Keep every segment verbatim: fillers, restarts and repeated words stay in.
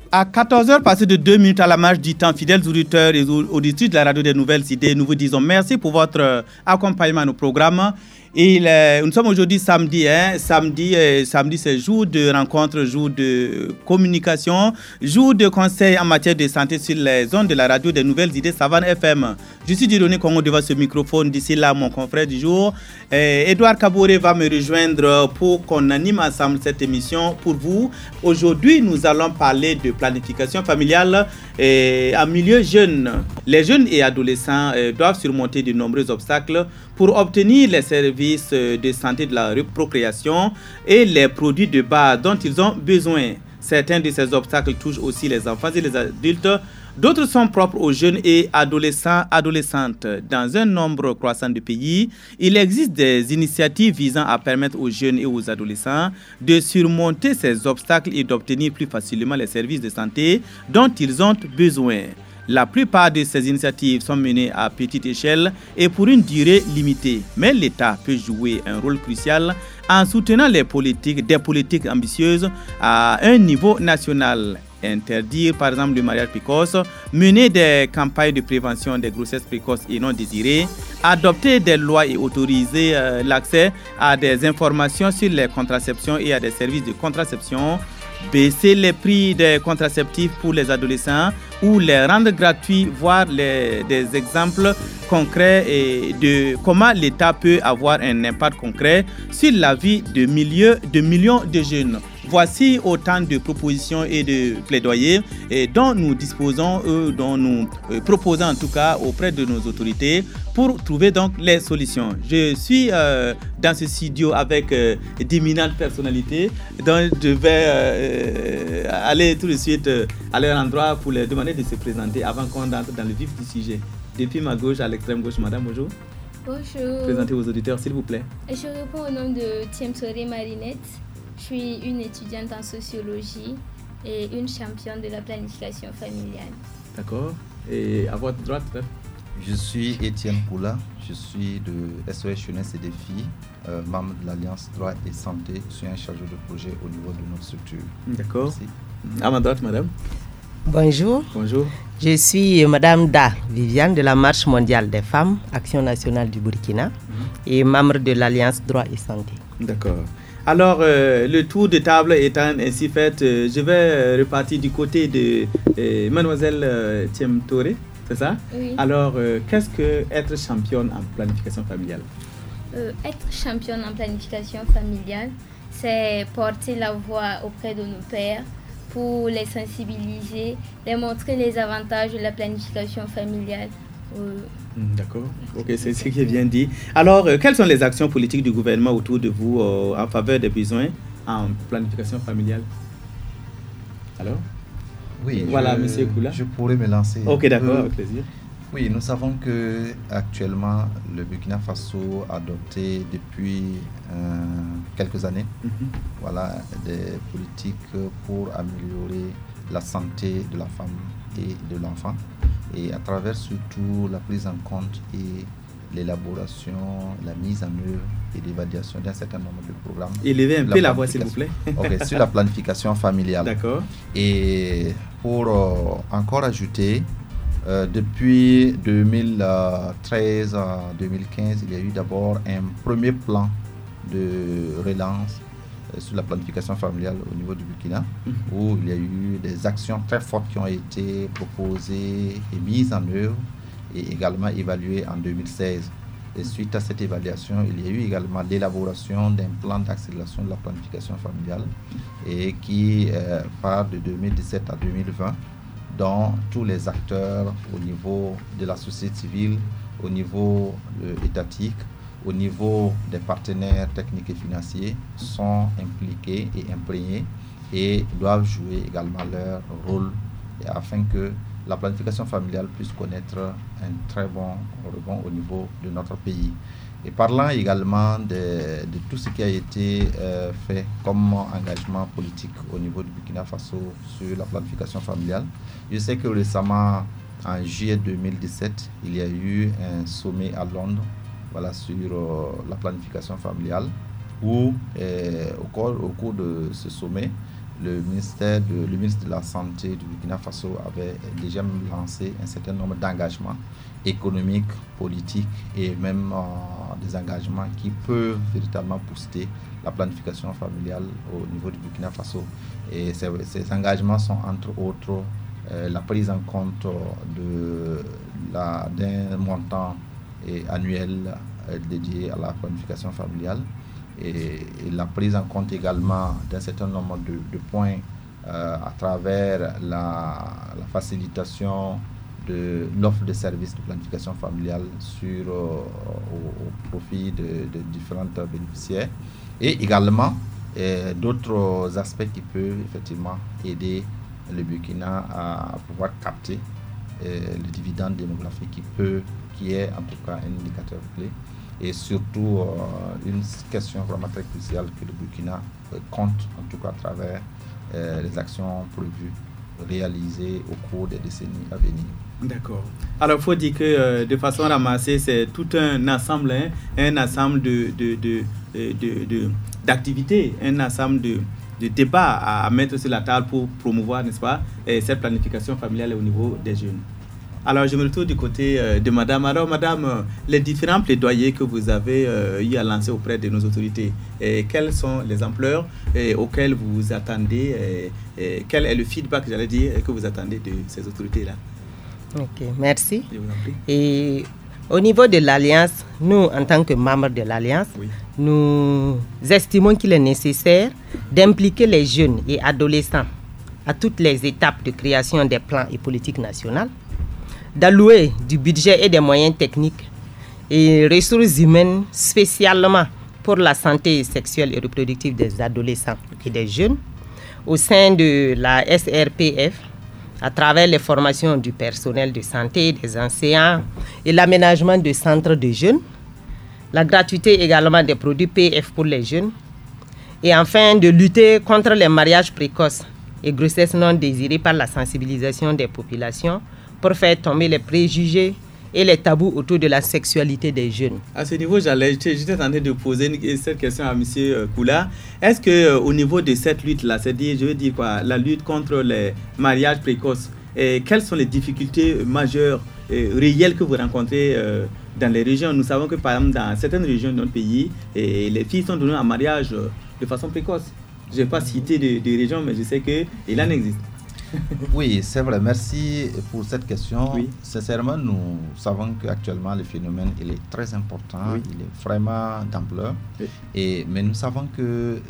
À quatorze heures, passé de deux minutes à la marge du temps, fidèles auditeurs et auditrices de la radio des Nouvelles Idées, nous vous disons merci pour votre accompagnement à nos programmes. Et le, nous sommes aujourd'hui samedi, hein, samedi, euh, samedi c'est jour de rencontre, jour de communication, jour de conseil en matière de santé sur les ondes de la radio des Nouvelles Idées Savane F M. Je suis Dieudonné Congo devant ce microphone. D'ici là, mon confrère du jour, euh, Edouard Kaboré va me rejoindre pour qu'on anime ensemble cette émission pour vous. Aujourd'hui, nous allons parler de planification familiale euh, en milieu jeune. Les jeunes et adolescents euh, doivent surmonter de nombreux obstacles pour obtenir les services de santé de la procréation et les produits de base dont ils ont besoin. Certains de ces obstacles touchent aussi les enfants et les adultes. D'autres sont propres aux jeunes et adolescents, adolescentes. Dans un nombre croissant de pays, il existe des initiatives visant à permettre aux jeunes et aux adolescents de surmonter ces obstacles et d'obtenir plus facilement les services de santé dont ils ont besoin. La plupart de ces initiatives sont menées à petite échelle et pour une durée limitée. Mais l'État peut jouer un rôle crucial en soutenant les politiques, des politiques ambitieuses à un niveau national. Interdire par exemple le mariage précoce, mener des campagnes de prévention des grossesses précoces et non désirées, adopter des lois et autoriser euh, l'accès à des informations sur les contraceptions et à des services de contraception, baisser les prix des contraceptifs pour les adolescents ou les rendre gratuits, voir les, des exemples concrets et de comment l'État peut avoir un impact concret sur la vie de, milieux, de millions de jeunes. Voici autant de propositions et de plaidoyers et dont nous disposons, euh, dont nous euh, proposons en tout cas auprès de nos autorités pour trouver donc les solutions. Je suis euh, dans ce studio avec euh, d'éminentes personnalités, donc je vais euh, aller tout de suite euh, à leur endroit pour leur demander de se présenter avant qu'on entre dans le vif du sujet. Depuis ma gauche à l'extrême gauche, madame, bonjour. Bonjour. Présentez aux auditeurs, s'il vous plaît. Je réponds au nom de Thiemtoré Marinette. Je suis une étudiante en sociologie et une championne de la planification familiale. D'accord. Et à votre droite, frère? Je suis Étienne Poula, je suis de S O S Jeunesse et Défis, euh, membre de l'Alliance Droit et Santé. Je suis un chargé de projet au niveau de notre structure. D'accord. Merci. À ma droite, madame. Bonjour. Bonjour. Je suis Madame Da Viviane de la Marche mondiale des femmes, Action nationale du Burkina, mmh. et membre de l'Alliance Droit et Santé. D'accord. Alors, euh, le tour de table étant ainsi fait, euh, je vais euh, repartir du côté de euh, mademoiselle euh, Thiemtoré, c'est ça? Oui. Alors, euh, qu'est-ce que être championne en planification familiale? euh, Être championne en planification familiale, c'est porter la voix auprès de nos pères pour les sensibiliser, les montrer les avantages de la planification familiale. Euh, D'accord, ok, c'est ce qui est bien dit. Alors, euh, quelles sont les actions politiques du gouvernement autour de vous euh, en faveur des besoins en planification familiale? Alors? Oui, voilà, je, monsieur Koula. Je pourrais me lancer. Ok, d'accord, avec plaisir. Oui, nous savons que actuellement le Burkina Faso a adopté depuis euh, quelques années mm-hmm. voilà, des politiques pour améliorer la santé de la femme et de l'enfant, et à travers surtout la prise en compte et l'élaboration, la mise en œuvre et l'évaluation d'un certain nombre de programmes. Élevez un peu la voix, s'il vous plaît. Ok, sur la planification familiale. D'accord. Et pour euh, encore ajouter, euh, depuis deux mille treize à deux mille quinze, il y a eu d'abord un premier plan de relance euh, sur la planification familiale au niveau du Burkina, mmh. où il y a eu des actions très fortes qui ont été proposées et mises en œuvre et également évaluées en deux mille seize. Et suite à cette évaluation, il y a eu également l'élaboration d'un plan d'accélération de la planification familiale et qui euh, part de deux mille dix-sept à deux mille vingt, dont tous les acteurs au niveau de la société civile, au niveau euh, étatique, au niveau des partenaires techniques et financiers sont impliqués et imprégnés et doivent jouer également leur rôle afin que la planification familiale puisse connaître un très bon rebond au niveau de notre pays. Et parlant également de, de tout ce qui a été euh, fait comme engagement politique au niveau du Burkina Faso sur la planification familiale, je sais que récemment, en juillet deux mille dix-sept, il y a eu un sommet à Londres voilà, sur euh, la planification familiale où, euh, au, cours, au cours de ce sommet, le ministère de, le ministre de la Santé du Burkina Faso avait déjà lancé un certain nombre d'engagements économiques, politiques et même euh, des engagements qui peuvent véritablement booster la planification familiale au niveau du Burkina Faso. Et ces, ces engagements sont entre autres euh, la prise en compte de la, d'un montant et annuel euh, dédié à la planification familiale et, et la prise en compte également d'un certain nombre de, de points euh, à travers la, la facilitation de l'offre de services de planification familiale sur, euh, au, au profit de, de différents bénéficiaires et également euh, d'autres aspects qui peuvent effectivement aider le Burkina à pouvoir capter euh, le dividende démographique qui peut, qui est en tout cas un indicateur clé et surtout euh, une question vraiment très cruciale que le Burkina euh, compte en tout cas à travers euh, les actions prévues réalisées au cours des décennies à venir. D'accord. Alors, il faut dire que euh, de façon ramassée, c'est tout un ensemble, hein, un ensemble de, de, de, de, de, d'activités, un ensemble de, de débats à mettre sur la table pour promouvoir, n'est-ce pas, cette planification familiale au niveau des jeunes. Alors, je me retourne du côté euh, de madame. Alors, madame, euh, les différents plaidoyers que vous avez euh, eu à lancer auprès de nos autorités, et quelles sont les ampleurs et auxquelles vous vous attendez et, et quel est le feedback, j'allais dire, que vous attendez de ces autorités-là? Ok, merci. Je vous en prie. Et au niveau de l'Alliance, nous, en tant que membres de l'Alliance, oui. nous estimons qu'il est nécessaire d'impliquer les jeunes et adolescents à toutes les étapes de création des plans et politiques nationales, d'allouer du budget et des moyens techniques et ressources humaines spécialement pour la santé sexuelle et reproductive des adolescents et des jeunes au sein de la S R P F, à travers les formations du personnel de santé, des enseignants et l'aménagement de centres de jeunes, la gratuité également des produits P F pour les jeunes, et enfin de lutter contre les mariages précoces et grossesses non désirées par la sensibilisation des populations pour faire tomber les préjugés et les tabous autour de la sexualité des jeunes. À ce niveau, j'allais, j'étais en train de poser une, cette question à M. Koula. Est-ce qu'au niveau de cette lutte-là, c'est-à-dire, je veux dire quoi, la lutte contre les mariages précoces, et quelles sont les difficultés majeures et réelles que vous rencontrez euh, dans les régions? Nous savons que, par exemple, dans certaines régions de notre pays, et les filles sont données en mariage de façon précoce. Je ne vais pas citer de, de régions, mais je sais qu'il en existe. Oui, c'est vrai. Merci pour cette question. Oui. Sincèrement, nous savons qu'actuellement, le phénomène il est très important. Oui. Il est vraiment d'ampleur. Oui. Et, mais nous savons que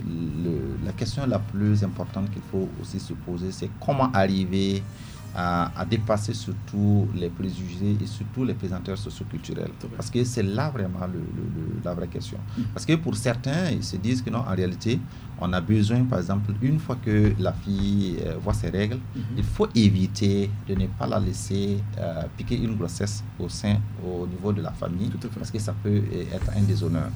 le, la question la plus importante qu'il faut aussi se poser, c'est comment arriver à, à dépasser surtout les préjugés et surtout les présenteurs socioculturels. Parce que c'est là vraiment le, le, le, la vraie question. Mm. Parce que pour certains, ils se disent que non, en réalité, on a besoin, par exemple, une fois que la fille euh, voit ses règles, mm-hmm. il faut éviter de ne pas la laisser euh, piquer une grossesse au sein, au niveau de la famille, parce que ça peut être un déshonneur.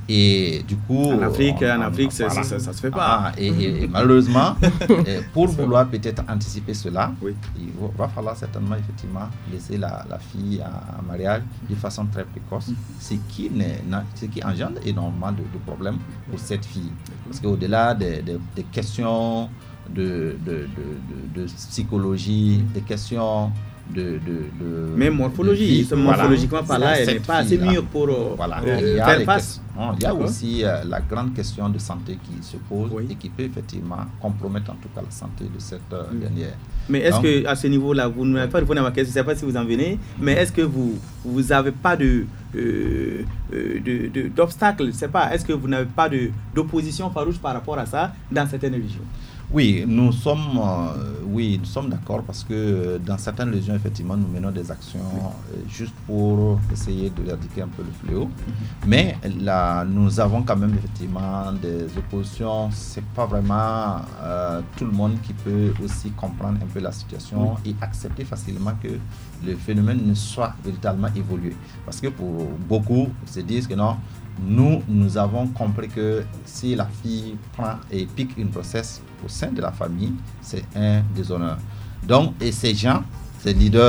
Et du coup... En Afrique, on, en on, Afrique voilà. ça, ça, ça se fait pas. Ah, et, et, et malheureusement, pour vouloir peut-être anticiper cela, oui. il va falloir certainement, effectivement, laisser la, la fille en mariage de façon très précoce, mm-hmm. ce, qui ce qui engendre énormément de, de problèmes pour cette fille. Parce qu'au-delà des, des, des questions de, de, de, de, de psychologie, des questions de... de, de Même morphologie, de morphologiquement voilà, par là, elle n'est pas assez mûre pour voilà. euh, il y a faire face. Non, il y a aussi euh, la grande question de santé qui se pose oui. et qui peut effectivement compromettre en tout cas la santé de cette euh, oui. dernière. Mais est-ce Donc, qu'à ce niveau-là, vous n'avez pas répondu à ma question, je ne sais pas si vous en venez, mais est-ce que vous vous n'avez pas de, euh, de, de, d'obstacle, je ne sais pas, est-ce que vous n'avez pas de, d'opposition farouche par rapport à ça dans certaines régions? Oui, nous sommes, euh, oui, nous sommes d'accord parce que dans certaines régions, effectivement, nous menons des actions euh, juste pour essayer d'éradiquer un peu le fléau. Mm-hmm. Mais là, nous avons quand même effectivement des oppositions. C'est pas vraiment euh, tout le monde qui peut aussi comprendre un peu la situation mm-hmm. et accepter facilement que le phénomène ne soit véritablement évolué. Parce que pour beaucoup, ils se disent que non, nous, nous avons compris que si la fille prend et pique une grossesse au sein de la famille, c'est un déshonneur. Donc, et ces gens, ces leaders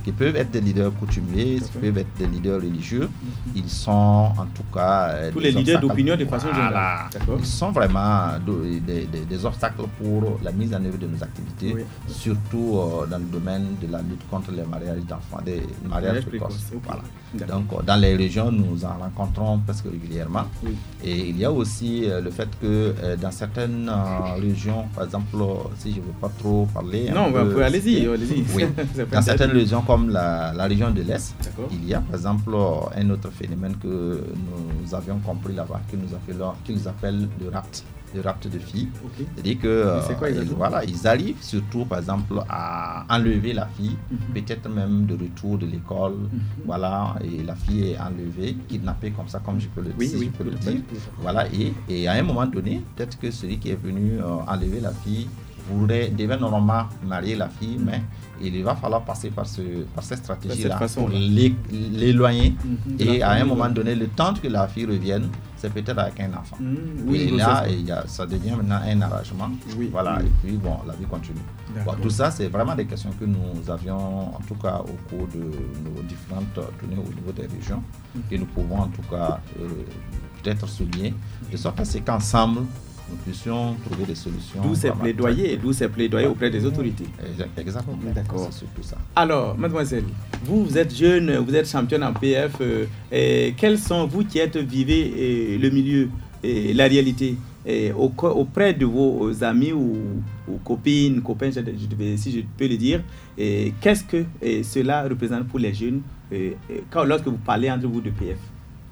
qui peuvent être des leaders coutumiers, qui peuvent être des leaders religieux. Mm-hmm. Ils sont en tout cas... Euh, Tous les leaders d'opinion de façon générale. Ils sont vraiment des, des, des obstacles pour la mise en œuvre de nos activités, oui. surtout euh, dans le domaine de la lutte contre les mariages d'enfants, des mariages précoces. Okay. Voilà. Donc euh, dans les régions, nous en rencontrons presque régulièrement. Oui. Et il y a aussi euh, le fait que euh, dans certaines euh, régions, par exemple, si je ne veux pas trop parler... Non, peu, peu, allez-y. allez-y. Oui. Dans certaines régions comme la, la région de l'Est, D'accord. il y a par exemple un autre phénomène que nous avions compris là-bas, que nous appelons, qu'ils appellent le rapt, le rapt de filles. Okay. C'est-à-dire que euh, quoi, ils, voilà, ils arrivent surtout par exemple à enlever la fille, mm-hmm. peut-être même de retour de l'école, mm-hmm. voilà, et la fille est enlevée, kidnappée comme ça, comme je peux le, oui, si oui, je peux le dire. Voilà, et, et à un moment donné, peut-être que celui qui est venu euh, enlever la fille voudrait, devait normalement marier la fille, mm-hmm. mais il va falloir passer par, ce, par cette stratégie-là pour l'éloigner. Mm-hmm. Et à un moment donné, le temps que la fille revienne, c'est peut-être avec un enfant. Mm-hmm. Oui, et là, ça, il y a, ça devient maintenant un arrangement. Oui, voilà, oui. Et puis bon, la vie continue. Bon, tout ça, c'est vraiment des questions que nous avions, en tout cas au cours de nos différentes tournées au niveau des régions, mm-hmm. que nous pouvons en tout cas euh, peut-être souligner, de sorte à ce qu'ensemble, nous puissions trouver des solutions. D'où ces plaidoyers, d'où ces plaidoyers auprès des autorités. Exactement. D'accord. C'est surtout ça. Alors, mademoiselle, vous, vous êtes jeune, vous êtes championne en P F. Euh, et quels sont, vous qui êtes, vivez euh, le milieu, et la réalité, et au, auprès de vos amis ou, ou copines, copains, je, je, si je peux le dire, et qu'est-ce que et cela représente pour les jeunes et, et quand, lorsque vous parlez entre vous de P F?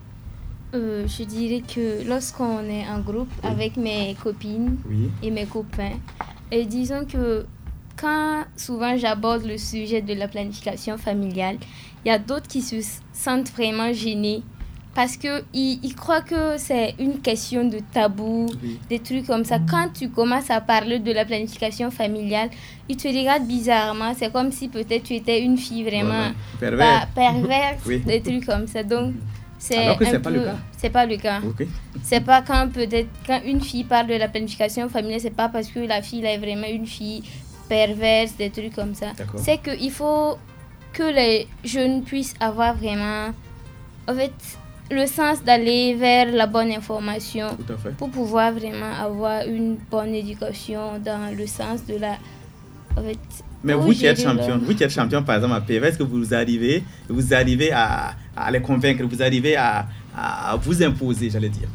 Euh, je dirais que lorsqu'on est en groupe oui. avec mes copines oui. et mes copains, et disons que quand souvent j'aborde le sujet de la planification familiale, il y a d'autres qui se sentent vraiment gênés parce qu'ils ils croient que c'est une question de tabou, oui. des trucs comme ça. Quand tu commences à parler de la planification familiale, ils te regardent bizarrement. C'est comme si peut-être tu étais une fille vraiment voilà. Pervers. perverse, oui. des trucs comme ça. Donc, c'est Alors que c'est pas le cas. C'est pas le cas. Okay. C'est pas quand peut-être quand une fille parle de la planification familiale, c'est pas parce que la fille là, est vraiment une fille perverse, des trucs comme ça. D'accord. C'est que il faut que les jeunes puissent avoir vraiment, en fait, le sens d'aller vers la bonne information pour pouvoir vraiment avoir une bonne éducation dans le sens de la, en fait. Mais vous qui êtes champion, vous qui êtes champion par exemple à P V, est-ce que vous arrivez, vous arrivez à, à les convaincre, vous arrivez à, à vous imposer, j'allais dire?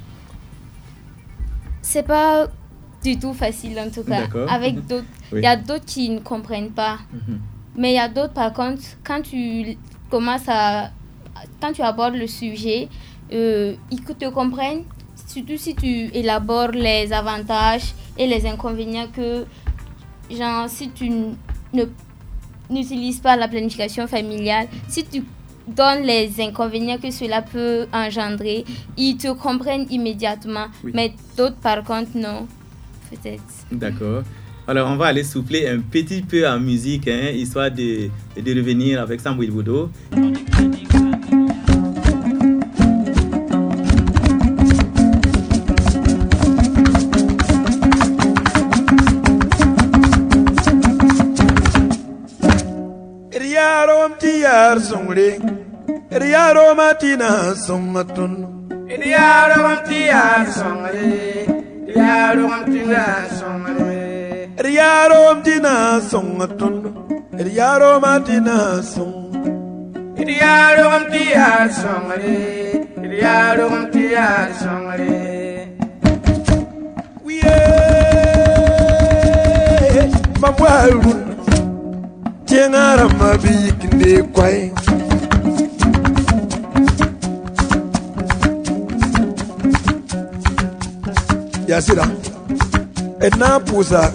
C'est pas du tout facile en tout cas. D'accord. Avec d'autres, il oui. y a d'autres qui ne comprennent pas. Mm-hmm. Mais il y a d'autres par contre, quand tu commences à, quand tu abordes le sujet, euh, ils te comprennent. Surtout si tu élabores les avantages et les inconvénients que, genre, si tu ne n'utilise pas la planification familiale, si tu donnes les inconvénients que cela peut engendrer, ils te comprennent immédiatement. Oui. Mais d'autres, par contre, non. Peut-être. D'accord. Alors, on va aller souffler un petit peu en musique, hein, histoire de, de revenir avec Sambou Ilboudo. Yar songre, yaro matina songatun. Yaro matina songre, yaro matina songre. Yaro matina songatun, yaro matina song. Yaro matina songre, yaro matina songre. We mabwaru. Tiengara mabik ne kwai Yasira Ena pousa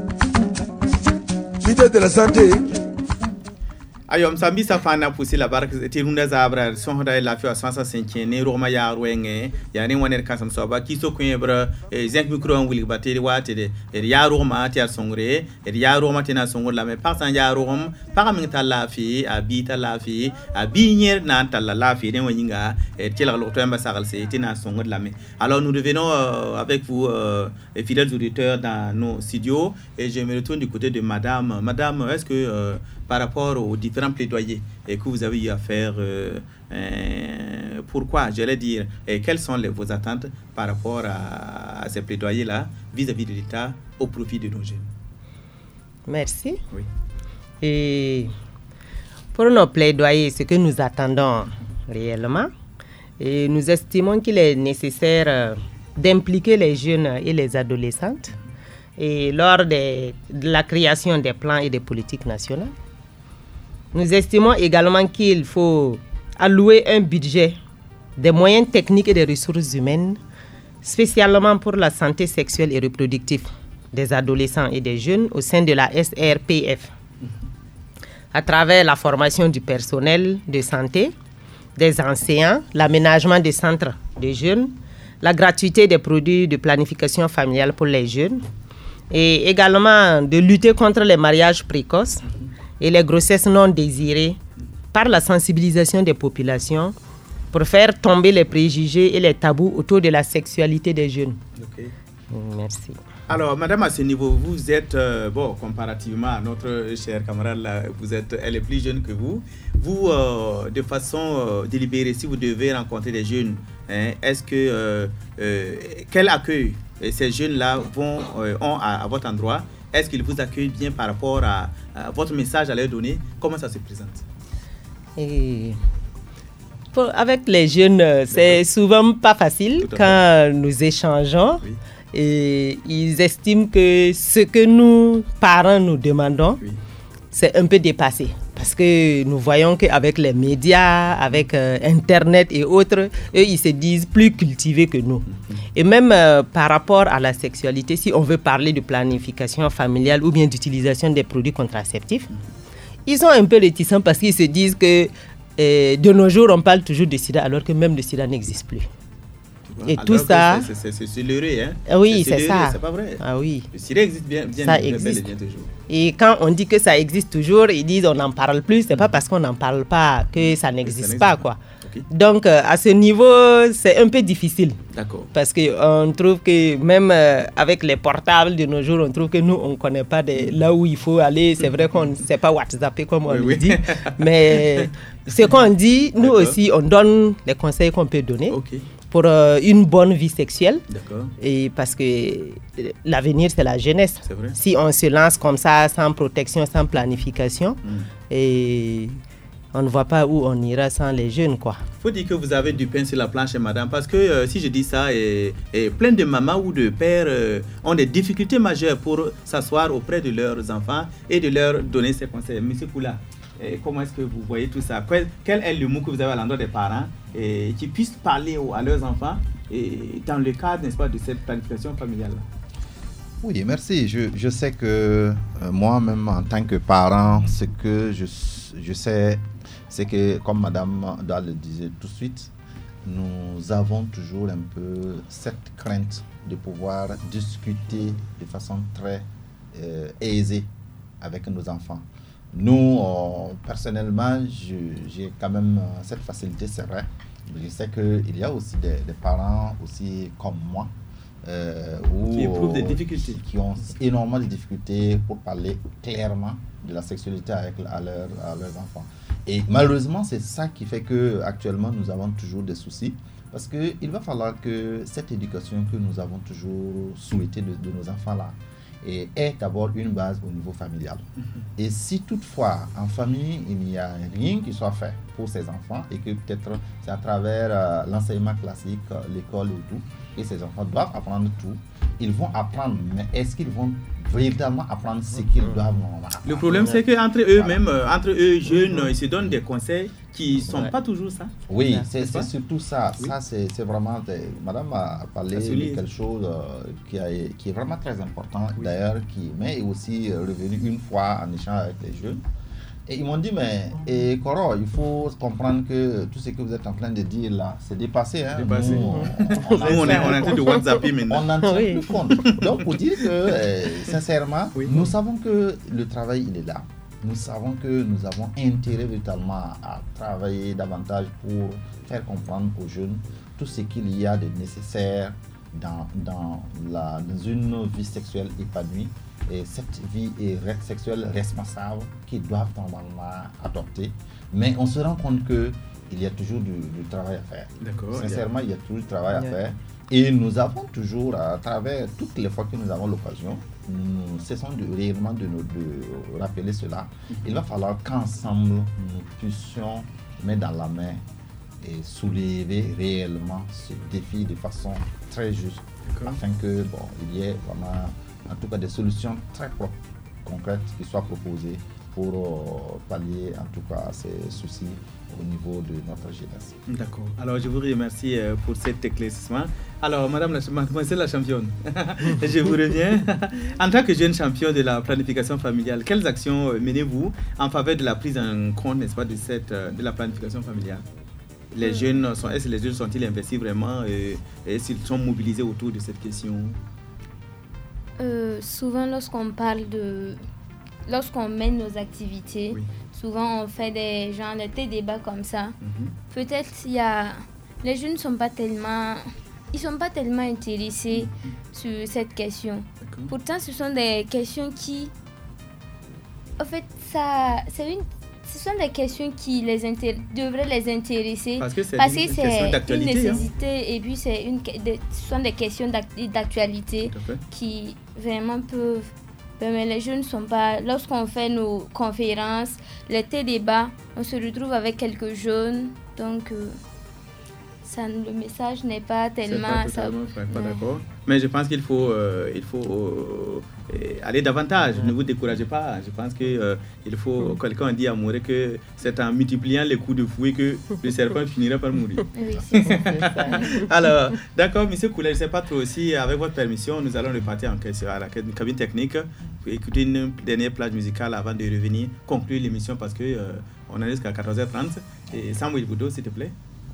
Vite de la santé ayom sambi safana poussé la barque tirunda zabra son da la fi sansa cinquième ne roma ya roenge ya ne woner kasam soba ki so kuebra zinc micro on wili bateri watede e ya roma ti songre e ya roma tina songor la me pasan ya rom paramin ta la fi abita la fi abinyer na ta la fi ne woninga e tila lo to amba sagal se tina songor la me. Alors nous revenons euh, avec vous euh, fidèles auditeurs dans nos studios et je me retourne du côté de madame madame est-ce que euh, par rapport aux différents plaidoyers et que vous avez eu à faire. Euh, euh, pourquoi, j'allais dire, et quelles sont les, vos attentes par rapport à, à ces plaidoyers-là vis-à-vis de l'État au profit de nos jeunes? Merci. Oui. Et pour nos plaidoyers, ce que nous attendons réellement, et nous estimons qu'il est nécessaire d'impliquer les jeunes et les adolescentes et lors de, de la création des plans et des politiques nationales. Nous estimons également qu'il faut allouer un budget, des moyens techniques et des ressources humaines, spécialement pour la santé sexuelle et reproductive des adolescents et des jeunes au sein de la S R P F, à travers la formation du personnel de santé, des enseignants, l'aménagement des centres de jeunes, la gratuité des produits de planification familiale pour les jeunes, et également de lutter contre les mariages précoces et les grossesses non désirées par la sensibilisation des populations pour faire tomber les préjugés et les tabous autour de la sexualité des jeunes. Okay. Merci. Alors, madame, à ce niveau, vous êtes, euh, bon, comparativement à notre chère camarade, là, vous êtes, elle est plus jeune que vous. Vous, euh, de façon euh, délibérée, si vous devez rencontrer des jeunes, hein, est-ce que, euh, euh, quel accueil ces jeunes-là vont, euh, ont à, à votre endroit? Est-ce qu'ils vous accueillent bien par rapport à, à votre message à leur donner? Comment ça se présente? Et pour, avec les jeunes, c'est souvent pas facile quand nous échangeons. Oui. Et ils estiment que ce que nous, parents, nous demandons, oui, c'est un peu dépassé. Parce que nous voyons qu'avec les médias, avec euh, Internet et autres, eux, ils se disent plus cultivés que nous. Mm-hmm. Et même euh, par rapport à la sexualité, si on veut parler de planification familiale ou bien d'utilisation des produits contraceptifs, mm-hmm, ils sont un peu réticents parce qu'ils se disent que euh, de nos jours, on parle toujours de sida alors que même le sida n'existe plus. Et alors tout ça... C'est, c'est, c'est leurré, hein? Oui, c'est, c'est ça. C'est pas vrai. Ah oui. Le sida existe bien, bien, ça bien, existe. bien toujours. Et quand on dit que ça existe toujours, ils disent on n'en parle plus. C'est pas parce qu'on n'en parle pas que ça n'existe, ça n'existe pas, quoi. Okay. Donc, euh, à ce niveau, c'est un peu difficile. D'accord. Parce qu'on trouve que même euh, avec les portables de nos jours, on trouve que nous, on ne connaît pas de, là où il faut aller. C'est vrai qu'on ne sait pas WhatsApp comme on oui, le oui. dit. Mais ce qu'on dit, nous D'accord. aussi, on donne les conseils qu'on peut donner. Okay. Pour euh, une bonne vie sexuelle. D'accord. Et parce que l'avenir, c'est la jeunesse. C'est vrai. Si on se lance comme ça, sans protection, sans planification, mm. et on ne voit pas où on ira sans les jeunes, quoi. Il faut dire que vous avez du pain sur la planche, madame, parce que euh, si je dis ça, et, et plein de mamans ou de pères euh, ont des difficultés majeures pour s'asseoir auprès de leurs enfants et de leur donner ces conseils. Monsieur Koula, et comment est-ce que vous voyez tout ça? Quel, quel est le mot que vous avez à l'endroit des parents et qui puissent parler aux, à leurs enfants et dans le cadre, n'est-ce pas, de cette planification familiale-là? Oui, merci. Je, je sais que euh, moi-même, en tant que parent, ce que je, je sais, c'est que, comme Madame Dahl le disait tout de suite, nous avons toujours un peu cette crainte de pouvoir discuter de façon très euh, aisée avec nos enfants. Nous, euh, personnellement, je, j'ai quand même euh, cette facilité, c'est vrai. Je sais qu'il y a aussi des, des parents aussi comme moi euh, où, qui éprouvent des difficultés, qui ont énormément de difficultés pour parler clairement de la sexualité avec, à, leur, à leurs enfants. Et malheureusement, c'est ça qui fait qu'actuellement, nous avons toujours des soucis. Parce qu'il va falloir que cette éducation que nous avons toujours souhaitée de, de nos enfants-là, et est d'abord une base au niveau familial. Mm-hmm. Et si toutefois, en famille, il n'y a rien qui soit fait pour ces enfants et que peut-être c'est à travers euh, l'enseignement classique, euh, l'école et tout, et ces enfants doivent apprendre tout, ils vont apprendre, mais est-ce qu'ils vont véritablement apprendre ce qu'ils mm-hmm. doivent normalement apprendre? Le problème, c'est qu'entre eux-mêmes, voilà. entre eux jeunes, mm-hmm. ils se donnent des conseils qui ne sont ouais. pas toujours ça. Oui, c'est, c'est surtout ça. Oui. Ça, c'est, c'est vraiment... Madame a parlé de quelque chose euh, qui, a, qui est vraiment très important, oui. d'ailleurs, qui m'est aussi revenu une fois en échange avec les jeunes. Et ils m'ont dit, mais et Koro, il faut comprendre que tout ce que vous êtes en train de dire là, c'est dépassé. Hein? Dépassé. Nous, on, on, on, on est en train de WhatsApper maintenant. On n'en tient oui. plus compte. Donc, pour dire que, euh, sincèrement, oui. nous savons que le travail, il est là. Nous savons que nous avons intérêt véritablement à travailler davantage pour faire comprendre aux jeunes tout ce qu'il y a de nécessaire dans, dans, la, dans une vie sexuelle épanouie et cette vie est re- sexuelle responsable qu'ils doivent normalement adopter. Mais on se rend compte qu'il y a toujours du, du travail à faire. D'accord. Sincèrement, il y a toujours du travail à Yeah. faire. Et nous avons toujours, à travers toutes les fois que nous avons l'occasion, nous cessons de, réellement de, nous, de rappeler cela. Il va falloir qu'ensemble, nous puissions mettre dans la main et soulever réellement ce défi de façon très juste, D'accord. afin que bon, il y ait vraiment, en tout cas, des solutions très pro- concrètes qui soient proposées pour euh, pallier en tout cas ces soucis au niveau de notre jeunesse. D'accord. Alors, je vous remercie euh, pour cet éclaircissement. Alors, Madame la, Mademoiselle la championne, je vous reviens. En tant que jeune champion de la planification familiale, quelles actions euh, menez-vous en faveur de la prise en compte, n'est-ce pas, de, cette, euh, de la planification familiale? Les jeunes sont, est-ce que les jeunes sont-ils investis vraiment et est-ce qu'ils sont mobilisés autour de cette question? Euh, souvent, lorsqu'on parle de... Lorsqu'on mène nos activités, Oui. souvent on fait des genre de petits débats comme ça. Mhm. Peut-être il y a... Les jeunes ne sont pas tellement... Ils sont pas tellement intéressés sur cette question. D'accord. Pourtant, ce sont des questions qui... En fait, ça... C'est une... Ce sont des questions qui les intér- devraient les intéresser. Parce que c'est Parce une, que une question c'est une d'actualité. hein. nécessité et puis c'est une, que- de- ce sont des questions d'ac- d'actualité Tout à fait. qui vraiment peuvent... Mais les jeunes ne sont pas... Lorsqu'on fait nos conférences, les débats, on se retrouve avec quelques jeunes. Donc, euh, ça, le message n'est pas C'est tellement... pas ça- totalement, je suis pas Ouais. d'accord. Mais je pense qu'il faut, euh, il faut euh, euh, aller davantage. Ne vous découragez pas. Je pense que euh, il faut. Quelqu'un a dit à Mouré que c'est en multipliant les coups de fouet que le serpent finira par mourir. Oui, c'est ça. Alors, d'accord, Monsieur Koulet, je ne sais pas trop si, avec votre permission, nous allons repartir en question à la cabine technique pour écouter une dernière plage musicale avant de revenir conclure l'émission parce que euh, on est jusqu'à quatorze heures trente. Et Samuel Boudou, s'il te plaît.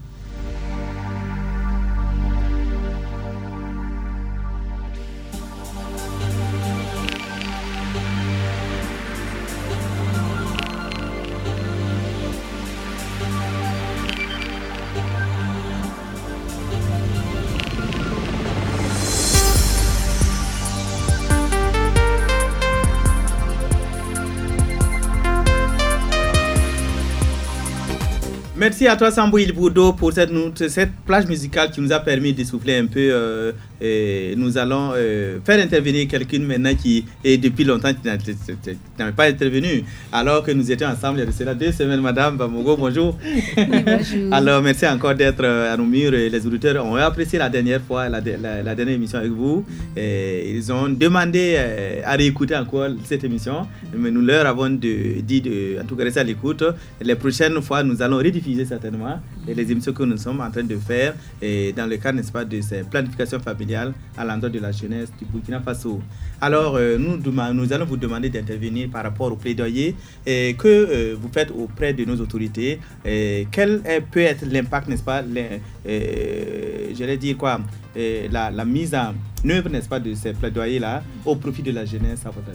Merci à toi Sambou Ilboudo pour cette, cette plage musicale qui nous a permis de souffler un peu. Euh, et nous allons euh, faire intervenir quelqu'un maintenant qui est depuis longtemps qui n'avait pas intervenu. Alors que nous étions ensemble il y a de cela deux semaines, Madame Bamogo, bonjour. Oui, bonjour. Alors merci encore d'être à nos murs. Les auditeurs ont apprécié la dernière fois, la, la, la dernière émission avec vous. Et ils ont demandé euh, à réécouter encore cette émission. Mais nous leur avons de, dit de, en tout cas, rester à l'écoute. Les prochaines fois, nous allons rediffuser certainement les émissions que nous sommes en train de faire et dans le cadre, n'est-ce pas, de ces planifications familiales à l'endroit de la jeunesse du Burkina Faso. Alors, euh, nous, nous allons vous demander d'intervenir par rapport au plaidoyer et que euh, vous faites auprès de nos autorités. Et quel est, peut être l'impact, n'est-ce pas, les, euh, j'allais dire quoi, euh, la, la mise en œuvre, n'est-ce pas, de ces plaidoyers-là au profit de la jeunesse, à votre avis?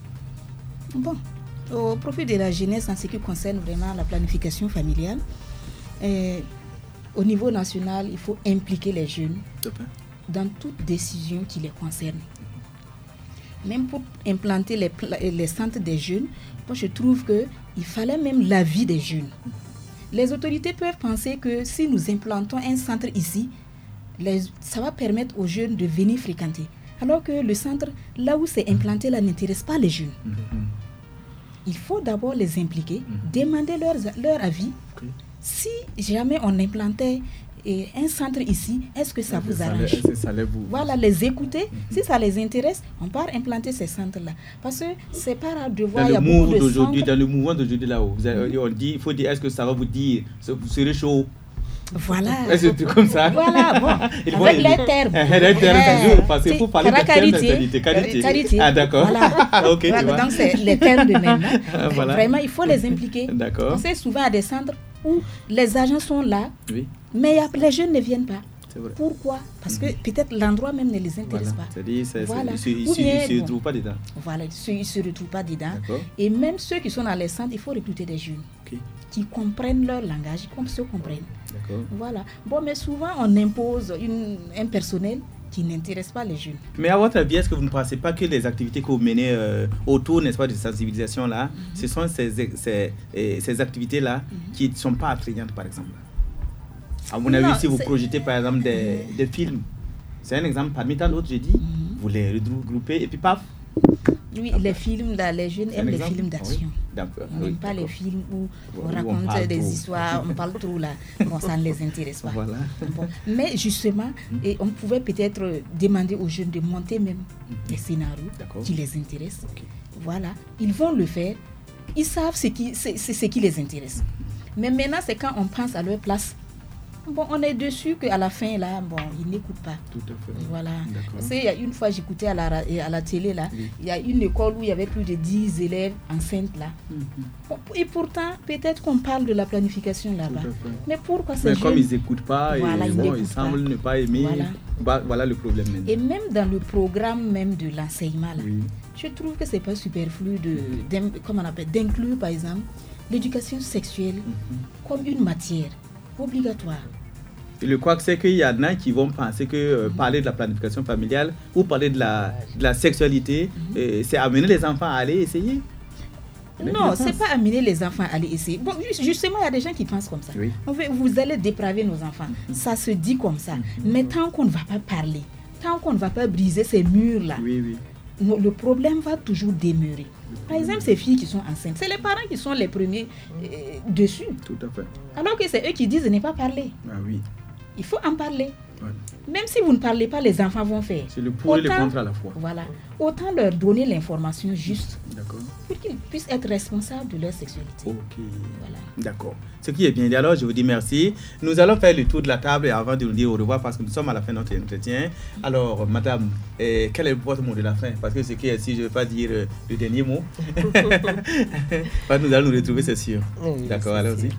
Bon, au profit de la jeunesse en ce qui concerne vraiment la planification familiale, euh, au niveau national, il faut impliquer les jeunes dans toute décision qui les concerne. Même pour implanter les, les centres des jeunes, moi je trouve qu'il fallait même l'avis des jeunes. Les autorités peuvent penser que si nous implantons un centre ici, les, ça va permettre aux jeunes de venir fréquenter. Alors que le centre, là où c'est implanté, là, n'intéresse pas les jeunes. Mm-hmm. Il faut d'abord les impliquer, mm-hmm. demander leur, leur avis. Okay. Si jamais on implantait et un centre ici, est-ce que ça est-ce vous arrange? Est-ce que ça les vous... Voilà, les écouter. Mm-hmm. Si ça les intéresse, on part implanter ces centres-là. Parce que c'est pas rare de voir, il y a beaucoup de centres... Dans le mouvement d'aujourd'hui, là-haut, vous avez, mm-hmm. on dit, il faut dire, est-ce que ça va vous dire, vous serez chaud? Voilà. C'est tout comme ça. Voilà, bon. Il avec les termes. Les termes, toujours, parce qu'il faut parler de termes de qualité. Qualité. Ah, d'accord. Voilà. Ok, voilà, donc, c'est les termes de maintenant. Voilà. Vraiment, il faut les impliquer. D'accord. On sait souvent à des centres où les agents sont là, oui. mais les jeunes ne viennent pas. C'est vrai. Pourquoi? Parce que mm-hmm. peut-être l'endroit même ne les intéresse voilà. pas. C'est-à-dire, c'est, voilà. c'est, ils ne se, se retrouvent pas dedans. Voilà, ils ne se retrouvent pas dedans. D'accord. Et même ceux qui sont dans les centres, il faut recruter des jeunes okay. qui comprennent leur langage, comme se comprennent. D'accord. Voilà. Bon, mais souvent, on impose une, un personnel qui n'intéressent pas les jeunes. Mais à votre avis, est-ce que vous ne pensez pas que les activités que vous menez euh, autour, n'est-ce pas, de sensibilisation-là, mm-hmm. ce sont ces, ces, ces activités-là mm-hmm. qui ne sont pas attrayantes, par exemple? À mon avis, non, si vous projetez, par exemple, des, des films, c'est un exemple parmi tant d'autres, j'ai dit, mm-hmm. vous les regroupez et puis paf. Oui, les films, là, les jeunes aiment les films d'action. Oui. On n'aime oui, pas les films où on raconte on des trop. histoires, on parle trop là. Bon, ça ne les intéresse pas. Voilà. Bon. Mais justement, et on pouvait peut-être demander aux jeunes de monter même mm-hmm. des scénarios D'accord. qui les intéressent. Okay. Voilà, ils vont le faire. Ils savent ce qui, c'est, c'est ce qui les intéresse. Mais maintenant, c'est quand on pense à leur place. Bon, on est dessus qu'à la fin, là, bon, ils n'écoutent pas. Tout à fait. Voilà. Parce qu'il y a une fois, j'écoutais à la, à la télé, là, oui. il y a une école où il y avait plus de dix élèves enceintes, là. Mm-hmm. Bon, et pourtant, peut-être qu'on parle de la planification là-bas. Mais pourquoi ces Mais jeunes... comme ils n'écoutent pas, voilà, et, ils, bon, ils semblent pas. ne pas aimer, voilà. Bah, voilà le problème maintenant. Et même dans le programme même de l'enseignement, là, oui. je trouve que ce n'est pas superflu de, comme on appelle, d'inclure, par exemple, l'éducation sexuelle mm-hmm. comme une matière obligatoire. Et le quoi c'est qu'il y en a qui vont penser que euh, parler de la planification familiale ou parler de la, de la sexualité, mm-hmm. euh, c'est amener les enfants à aller essayer. Non, ce n'est pas amener les enfants à aller essayer. Bon, justement, il y a des gens qui pensent comme ça. Oui. On veut, vous allez dépraver nos enfants. Mm-hmm. Ça se dit comme ça. Mm-hmm. Mais tant qu'on ne va pas parler, tant qu'on ne va pas briser ces murs-là, oui, oui. le problème va toujours demeurer. Par exemple, ces filles qui sont enceintes, c'est les parents qui sont les premiers euh, dessus. Tout à fait. Alors que c'est eux qui disent de ne pas parler. Ah oui. Il faut en parler. Ouais. Même si vous ne parlez pas, les enfants vont faire. C'est le pour autant, et le contre à la fois. Voilà. Autant leur donner l'information juste D'accord. pour qu'ils puissent être responsables de leur sexualité. Ok. Voilà. D'accord. Ce qui est bien dit. Alors, je vous dis merci. Nous allons faire le tour de la table avant de nous dire au revoir parce que nous sommes à la fin de notre entretien. Alors, madame, eh, quel est votre mot de la fin? Parce que ce qui est, si je ne veux pas dire euh, le dernier mot, nous allons nous retrouver, c'est sûr. Oui, d'accord, allons-y.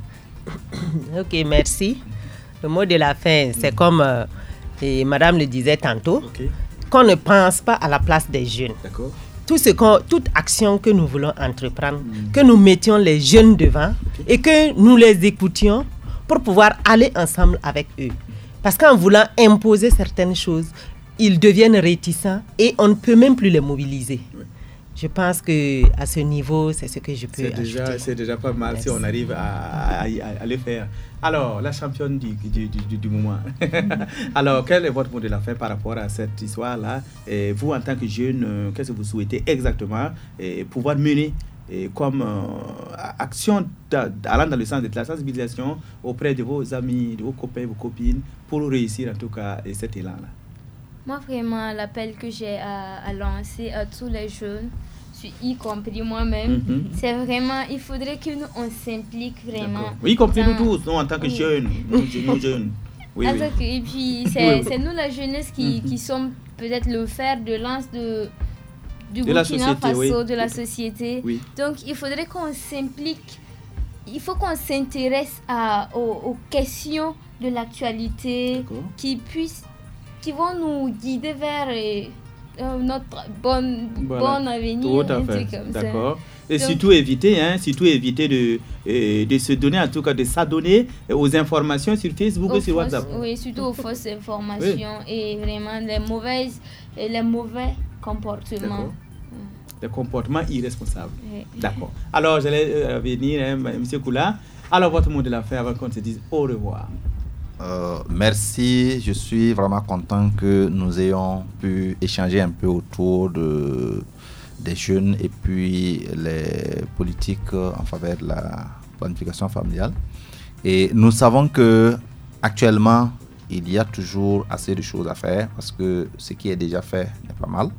Ok, merci. Le mot de la fin, c'est mmh. comme euh, et madame le disait tantôt, okay. qu'on ne pense pas à la place des jeunes. D'accord. Tout ce qu'on, toute action que nous voulons entreprendre, mmh. que nous mettions les jeunes devant okay. et que nous les écoutions pour pouvoir aller ensemble avec eux. Parce qu'en voulant imposer certaines choses, ils deviennent réticents et on ne peut même plus les mobiliser. Oui. Je pense qu'à ce niveau, c'est ce que je peux c'est déjà, ajouter. C'est déjà pas mal. Merci. Si on arrive à, à, à le faire. Alors, la championne du, du, du, du moment. Alors, quel est votre mot de la fin par rapport à cette histoire-là? Et vous, en tant que jeune, euh, qu'est-ce que vous souhaitez exactement et pouvoir mener et comme euh, action allant dans le sens de la sensibilisation auprès de vos amis, de vos copains, vos copines, pour réussir en tout cas cet élan-là? Moi, vraiment, l'appel que j'ai à, à lancer à tous les jeunes, y compris moi-même, mm-hmm. c'est vraiment, il faudrait que nous, on s'implique vraiment. Oui, y compris dans... nous tous, nous, en tant que oui. jeunes, nous, nous jeunes. Oui, oui. Que, et puis, c'est, oui, oui. c'est nous, la jeunesse, qui, mm-hmm. qui sommes peut-être le fer de lance de, du de Burkina Faso, oui. de la société. Oui. Donc, il faudrait qu'on s'implique, il faut qu'on s'intéresse à, aux, aux questions de l'actualité, D'accord. qui puissent qui vont nous guider vers euh, notre bon, voilà. bon avenir. Tout à fait. Comme D'accord. Ça. Et Donc, surtout éviter, hein, surtout éviter de, euh, de se donner, en tout cas de s'adonner aux informations sur Facebook et sur fausses, WhatsApp. Oui, surtout aux fausses informations oui. et vraiment les mauvaises, les mauvais comportements. D'accord. Les comportements irresponsables. Oui. D'accord. Alors, j'allais euh, venir, hein, M. Koula. Alors, votre mot de la fin avant qu'on se dise au revoir. Euh, merci, je suis vraiment content que nous ayons pu échanger un peu autour de, des jeunes et puis les politiques en faveur de la planification familiale. Et nous savons que actuellement il y a toujours assez de choses à faire parce que ce qui est déjà fait n'est pas mal.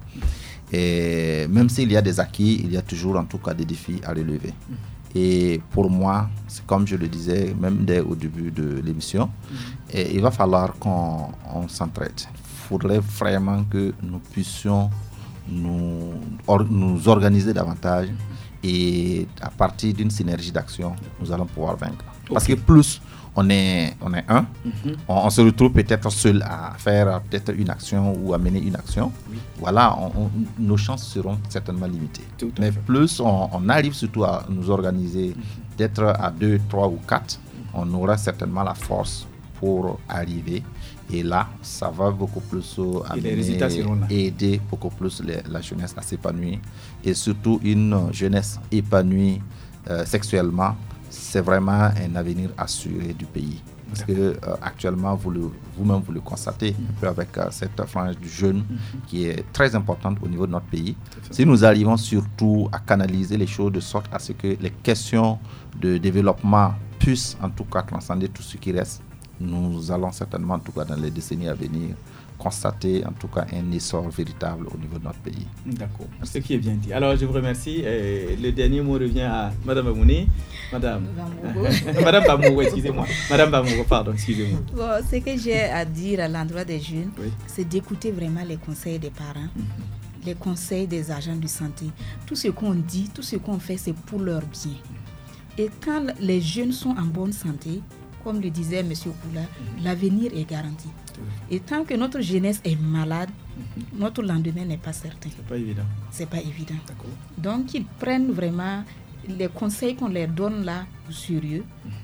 Et même s'il y a des acquis, il y a toujours en tout cas des défis à relever. Et pour moi, c'est comme je le disais, même dès au début de l'émission, mm-hmm. et il va falloir qu'on on s'entraide. Il faudrait vraiment que nous puissions nous, or, nous organiser davantage et à partir d'une synergie d'action, nous allons pouvoir vaincre. Okay. Parce que plus on est, on est un, mm-hmm. on, on se retrouve peut-être seul à faire peut-être une action ou à mener une action. Oui. Voilà, on, on, nos chances seront certainement limitées. Mais fait. plus on, on arrive surtout à nous organiser, mm-hmm. d'être à deux, trois ou quatre, on aura certainement la force pour arriver. Et là, ça va beaucoup plus euh, amener, et les résultats seront là. aider beaucoup plus les, la jeunesse à s'épanouir. Et surtout, une jeunesse épanouie euh, sexuellement, c'est vraiment un avenir assuré du pays. Parce que euh, actuellement, vous le, vous-même, vous le constatez un peu avec euh, cette frange du jeune mm-hmm. qui est très importante au niveau de notre pays. Si nous arrivons surtout à canaliser les choses de sorte à ce que les questions de développement puissent en tout cas transcender tout ce qui reste, nous allons certainement, en tout cas dans les décennies à venir, constater en tout cas un essor véritable au niveau de notre pays. D'accord, ce qui est bien dit. Alors je vous remercie. Et le dernier mot revient à Madame Bamouni. Madame Madame Bamougo, excusez-moi. Madame Bamougo, pardon, excusez-moi. Bon, ce que j'ai à dire à l'endroit des jeunes, oui. c'est d'écouter vraiment les conseils des parents, mm-hmm. les conseils des agents de santé. Tout ce qu'on dit, tout ce qu'on fait, c'est pour leur bien. Et quand les jeunes sont en bonne santé, comme le disait M. Koula, mm-hmm. l'avenir est garanti. Et tant que notre jeunesse est malade, mm-hmm. notre lendemain n'est pas certain. C'est pas évident. C'est pas évident. D'accord. Donc, ils prennent vraiment les conseils qu'on leur donne là au sérieux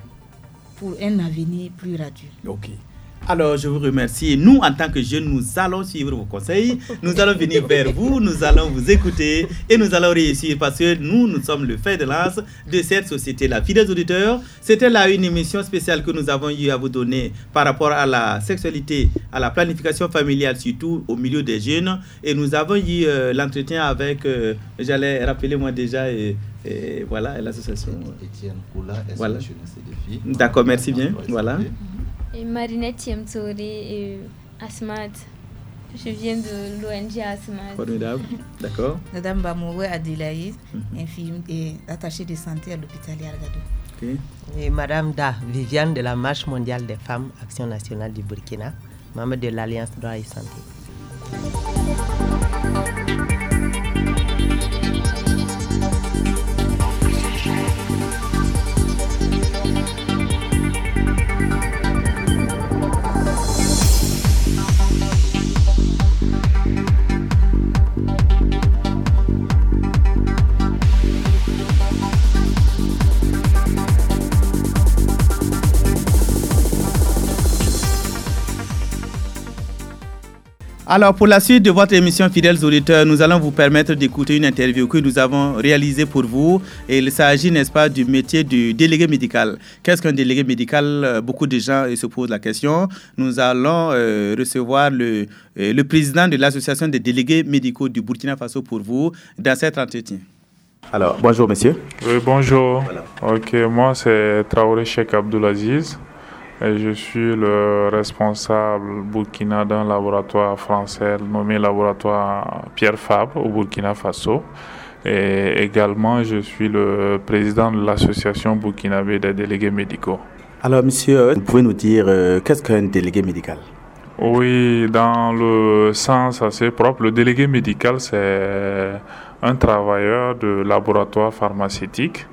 pour un avenir plus radieux. Ok. Alors, je vous remercie. Et nous, en tant que jeunes, nous allons suivre vos conseils. Nous allons venir vers vous. Nous allons vous écouter. Et nous allons réussir parce que nous, nous sommes le fer de lance de cette société-là. Fidèles auditeurs, c'était là une émission spéciale que nous avons eu à vous donner par rapport à la sexualité, à la planification familiale, surtout au milieu des jeunes. Et nous avons eu euh, l'entretien avec, euh, j'allais rappeler moi déjà, et, et voilà, l'association. Étienne Koula, voilà. Jeunesse et Défis. D'accord, merci bien. Voilà. Et Marinette Yemtsori et Asmat. Je viens de l'O N G Asmat. Formidable. D'accord. Madame Bamoué Adelaïde, mm-hmm. infirmière et attachée de santé à l'hôpital Yargadou. Okay. Et Madame Da Viviane de la Marche mondiale des femmes, Action nationale du Burkina, membre de l'Alliance Droit et Santé. Alors, pour la suite de votre émission Fidèles auditeurs, nous allons vous permettre d'écouter une interview que nous avons réalisée pour vous. Et il s'agit, n'est-ce pas, du métier du délégué médical. Qu'est-ce qu'un délégué médical? Beaucoup de gens se posent la question. Nous allons euh, recevoir le, euh, le président de l'association des délégués médicaux du Burkina Faso pour vous dans cet entretien. Alors, bonjour monsieur. Oui, bonjour. Voilà. Ok, moi c'est Traoré Cheikh Abdoulaziz. Et je suis le responsable Burkina d'un laboratoire français nommé laboratoire Pierre Fabre au Burkina Faso. Et également, je suis le président de l'association burkinabé des délégués médicaux. Alors, monsieur, vous pouvez nous dire euh, qu'est-ce qu'un délégué médical? Oui, dans le sens assez propre, le délégué médical, c'est un travailleur de laboratoire pharmaceutique.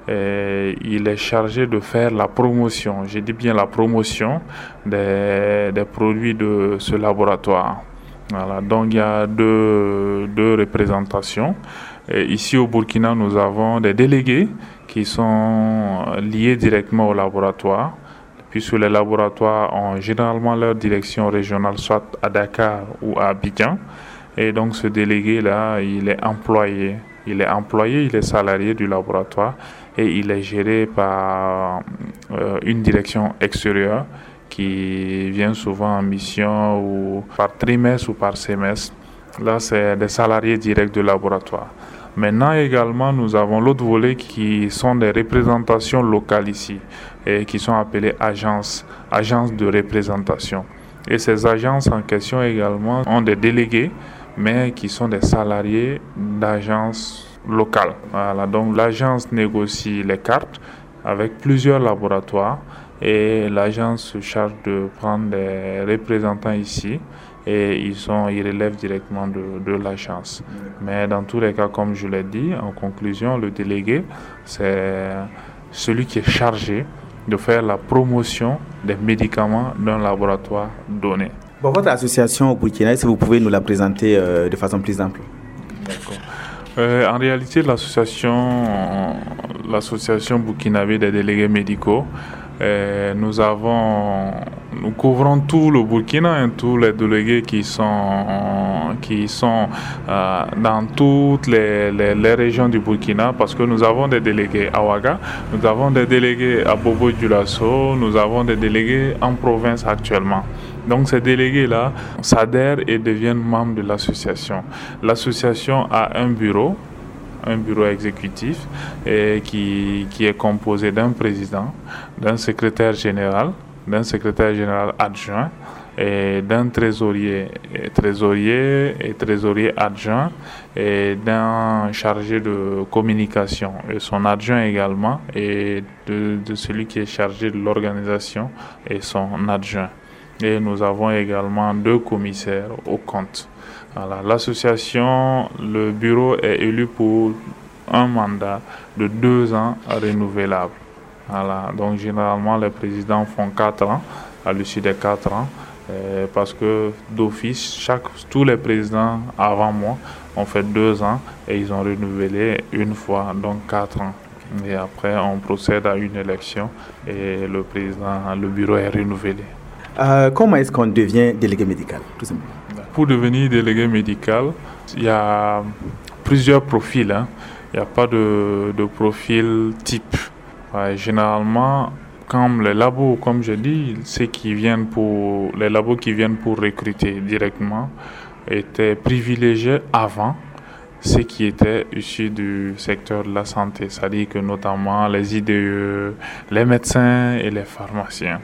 Et il est chargé de faire la promotion, je dis bien la promotion des, des produits de ce laboratoire. Voilà, donc il y a deux, deux représentations. Et ici au Burkina, nous avons des délégués qui sont liés directement au laboratoire, puisque les laboratoires ont généralement leur direction régionale, soit à Dakar ou à Abidjan. Et donc ce délégué-là, il est employé. Il est employé, il est salarié du laboratoire et il est géré par euh, une direction extérieure qui vient souvent en mission ou par trimestre ou par semestre. Là, c'est des salariés directs du laboratoire. Maintenant également, nous avons l'autre volet qui sont des représentations locales ici et qui sont appelées agences, agences de représentation. Et ces agences en question également ont des délégués, mais qui sont des salariés d'agences locales. Voilà, donc l'agence négocie les cartes avec plusieurs laboratoires et l'agence se charge de prendre des représentants ici et ils, sont, ils relèvent directement de, de l'agence. Mais dans tous les cas, comme je l'ai dit, en conclusion, le délégué, c'est celui qui est chargé de faire la promotion des médicaments d'un laboratoire donné. Bon, votre association au Burkina, si vous pouvez nous la présenter euh, de façon plus ample. D'accord. Euh, en réalité, l'association, l'association burkinabé des délégués médicaux, euh, nous avons nous couvrons tout le Burkina et tous les délégués qui sont, qui sont euh, dans toutes les, les, les régions du Burkina, parce que nous avons des délégués à Ouaga, nous avons des délégués à Bobo-Dioulasso, nous avons des délégués en province actuellement. Donc ces délégués-là s'adhèrent et deviennent membres de l'association. L'association a un bureau, un bureau exécutif et qui, qui est composé d'un président, d'un secrétaire général, d'un secrétaire général adjoint et d'un trésorier, et trésorier et trésorier adjoint et d'un chargé de communication et son adjoint également et de, de celui qui est chargé de l'organisation et son adjoint. Et nous avons également deux commissaires aux comptes. Voilà. L'association, le bureau est élu pour un mandat de deux ans renouvelable. Voilà. Donc généralement, les présidents font quatre ans, à l'issue des quatre ans, euh, parce que d'office, chaque, tous les présidents avant moi ont fait deux ans et ils ont renouvelé une fois, donc quatre ans. Et après, on procède à une élection et le président, le bureau est renouvelé. Euh, comment est-ce qu'on devient délégué médical, tout simplement? Pour devenir délégué médical, il y a plusieurs profils. Hein. Il n'y a pas de, de profil type. Ouais, généralement, comme les labos, comme je dis, ceux qui viennent pour, les labos qui viennent pour recruter directement étaient privilégiés avant ceux qui étaient issus du secteur de la santé, c'est-à-dire que notamment les I D E, les médecins et les pharmaciens.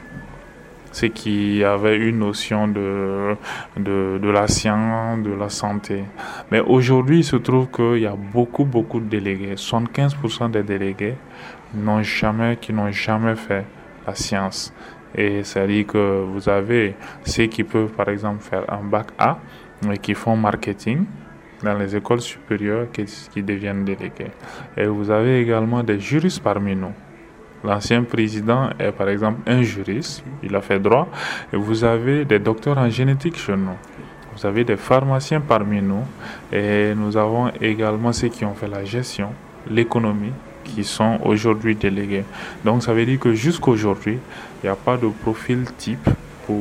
Ceux qui avaient une notion de, de, de la science, de la santé. Mais aujourd'hui, il se trouve qu'il y a beaucoup, beaucoup de délégués. soixante-quinze pour cent des délégués n'ont jamais, qui n'ont jamais fait la science. Et c'est-à-dire que vous avez ceux qui peuvent, par exemple, faire un bac A, mais qui font marketing dans les écoles supérieures, qui, qui deviennent délégués. Et vous avez également des juristes parmi nous. L'ancien président est par exemple un juriste, il a fait droit, et vous avez des docteurs en génétique chez nous. Vous avez des pharmaciens parmi nous, et nous avons également ceux qui ont fait la gestion, l'économie, qui sont aujourd'hui délégués. Donc ça veut dire que jusqu'aujourd'hui, il n'y a pas de profil type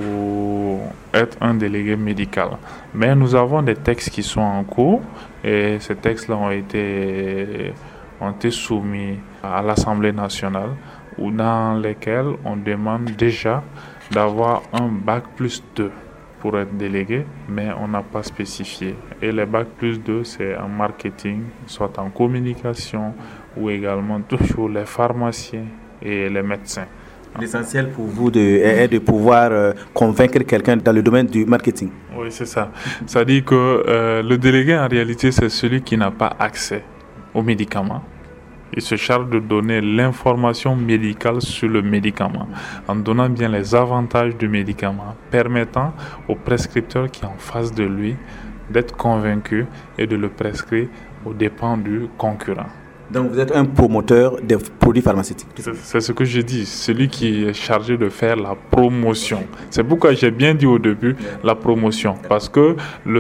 pour être un délégué médical. Mais nous avons des textes qui sont en cours, et ces textes-là ont été... ont été soumis à l'Assemblée nationale, ou dans lesquels on demande déjà d'avoir un bac plus deux pour être délégué, mais on n'a pas spécifié. Et les bac plus deux, c'est en marketing, soit en communication, ou également toujours les pharmaciens et les médecins. L'essentiel pour vous de, est de pouvoir euh, convaincre quelqu'un dans le domaine du marketing. Oui, c'est ça. C'est-à-dire que euh, le délégué, en réalité, c'est celui qui n'a pas accès aux médicaments. Il se charge de donner l'information médicale sur le médicament, en donnant bien les avantages du médicament, permettant au prescripteur qui est en face de lui d'être convaincu et de le prescrire aux dépens du concurrent. Donc vous êtes un promoteur des produits pharmaceutiques. C'est, c'est ce que je dis, celui qui est chargé de faire la promotion. C'est pourquoi j'ai bien dit au début la promotion, parce que